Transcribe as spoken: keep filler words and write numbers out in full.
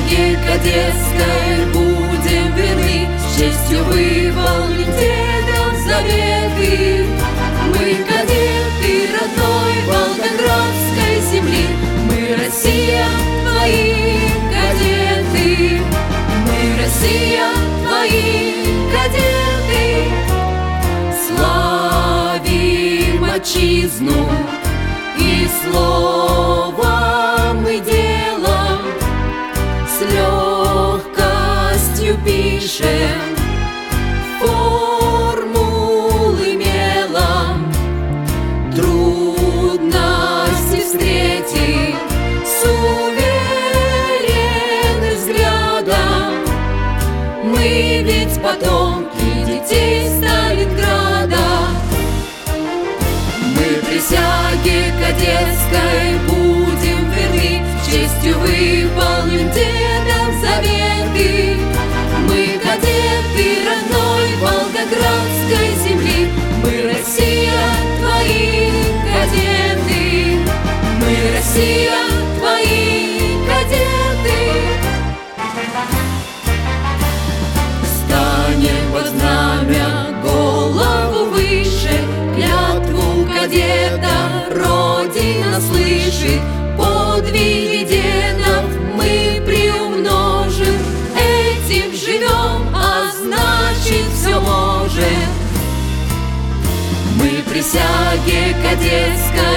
присяге кадетской будем верны, с честью выполним дедов заветы. Мы кадеты родной Волгоградской земли, мы Россия, твои кадеты, мы Россия, твои кадеты. Славим отчизну и словом и делом, с легкостью пишем формулы мелом. Трудности встретим с уверенным взглядом. Мы ведь потомки детей Сталинграда. Мы присяге кадетской будем верны, с честью выполним дедов заветы. Мы кадеты родной Волгоградской земли, мы Россия, твои кадеты, мы Россия, твои кадеты. Встанем под знамя, голову выше, клятву кадета Родина слышит. Подвиги дедов мы приумножим, этим живем, а значит все можем. Мы присяге кадетской